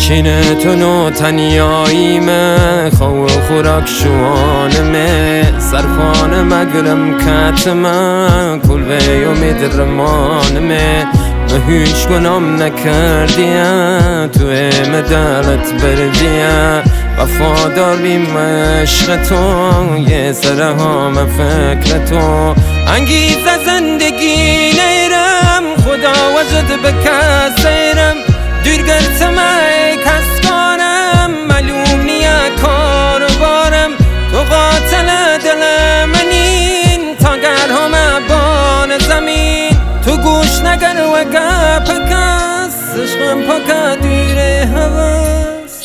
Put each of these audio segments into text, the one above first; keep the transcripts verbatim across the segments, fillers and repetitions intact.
چینتون و تنیاییمه خواه و خوراک شوانمه صرفان مگرم کتمه کلوه و مدرمانمه و هیچ گنام نکردیه تو مدلت بردیه وفادار بیم عشق تو یه سرهام فکر تو انگیزه زندگی نیرم خدا وجد بکس ایرم دیر گرتمه کس کنم معلوم نیه کار بارم تو قاتل دل منین تا گرهم بان زمین تو گوش نگر و گپ کس عشقم پاک دیر هوس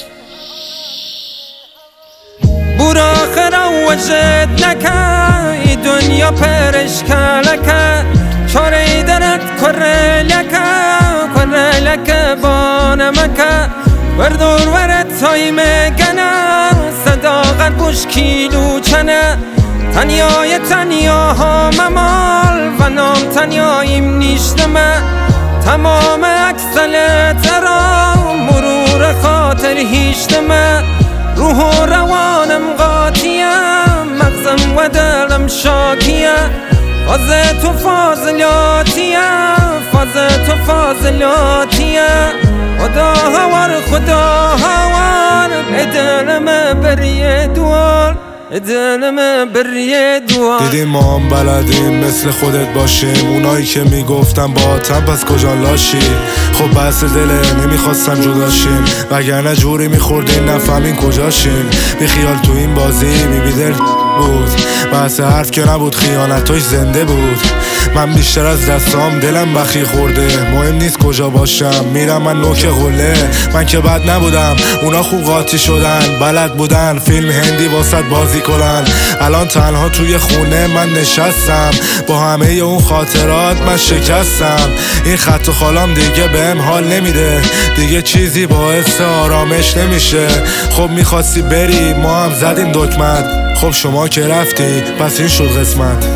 برا خرا وجد نکه دنیا پرش کلکه چاره درت کره لکه کره لکه بانمکه وردور ورد های مگنه صداقت بوش کیلو چنه تنیای تنیا ها ممال و نام تنیاییم نیشتمه تمام اکسل ترا مرور خاطر هیشتمه روح و روانم قاطیه مغزم و دلم شاکیه فاز تو فاضلاتیه فاز تو فاضلاتیه خدا هوار خدا هوار دلم بریه دوار دلم بریه دوار دیدیم ما هم بلدیم مثل خودت باشیم اونایی که میگفتن با آتم پس کجا لاشی خب بحث دله نمیخواستم جداشیم وگرنه جوری میخوردیم نفهمین کجاشیم بی خیال تو این بازی بی بیدر بود بحث حرف که نبود خیانتاش زنده بود من بیشتر از دستام دلم بخی خورده مهم نیست کجا باشم میرم من نوک غله من که بد نبودم اونا خوب قاطی شدن بلد بودن فیلم هندی واسط بازی کنن الان تنها توی خونه من نشستم با همه اون خاطرات من شکستم این خط و خالام دیگه بهم حال نمیده دیگه چیزی باعث آرامش نمیشه خب میخواستی بری ما هم زدیم دکمت خب شما که رفتی پس این شد قسمت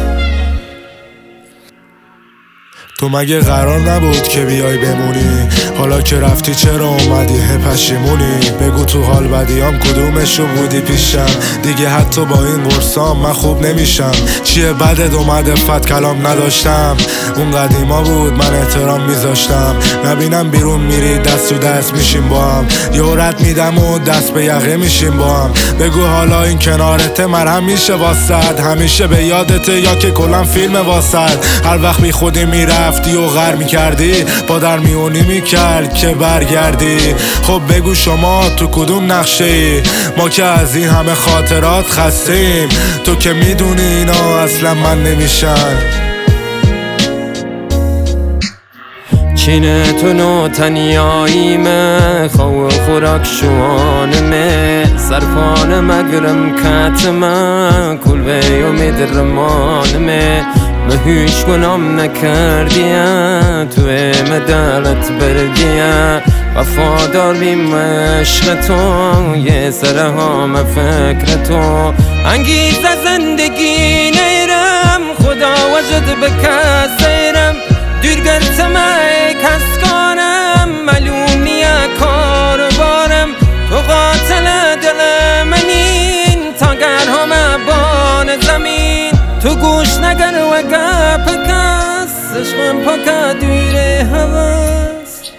تو مگه قرار نبود که بیای بمونی حالا که رفتی چرا اومدی هی پشیمونی بگو تو حال بدیام کدومشو بودی پیشم دیگه حتی با این قرصام من خوب نمیشم چیه بدت اومده فت کلام نداشتم اون قدیما بود من احترام میذاشتم نبینم بیرون میری دست تو دست میشیم با هم یورت میدم و دست به یقه میشیم با هم بگو حالا این کنارته مرهم میشه واسد همیشه به یادته یا که کلا فیلم واسد هر وقت بی خودی میره رفتی و غر میکردی با در میونی میکرد که برگردی خب بگو شما تو کدوم نقشه ای ما که از این همه خاطرات خسته ایم تو که میدونی اینا اصلا من نمیشن چینتون و تنیاییمه خواه و خوراک شوانمه صرفان مگرم کتمه کلوه و مدرمانمه و هیچ گنام نکردیه تو مدلت بردیه وفادار بیم عشق تو یه سرهام فکر تو انگیزه زندگی نیرم خدا وجد بکس ایرم دیر گرتمه کس کنم معلوم نیه کار بارم تو قاتل دل منین تا گرهم بان زمین تو گوش نگر و گپ کس عشقم پاک دیر هوس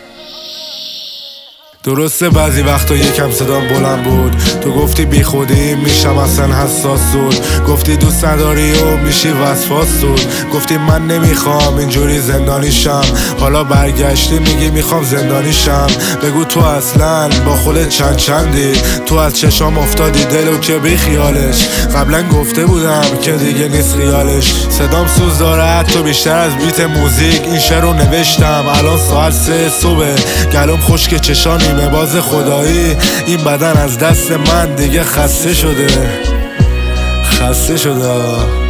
درسته بعضی وقتا یکم صدام بلند بود تو گفتی بی خودی میشم اصلا حساس بود گفتی دوست نداری و میشی وسواس بود گفتی من نمیخوام اینجوری زندانیشم حالا برگشتی میگی میخوام زندانیشم بگو تو اصلا با خودت چند چندی تو از چشام افتادی دلو که بی خیالش قبلا گفته بودم که دیگه نیست خیالش صدام سوز داره حتی بیشتر از بیت موزیک این شعر رو نوشتم الان ساعت سه صبح گلوم خشک چشانی باز خدایی این بدن از دست من دیگه خسته شده خسته شده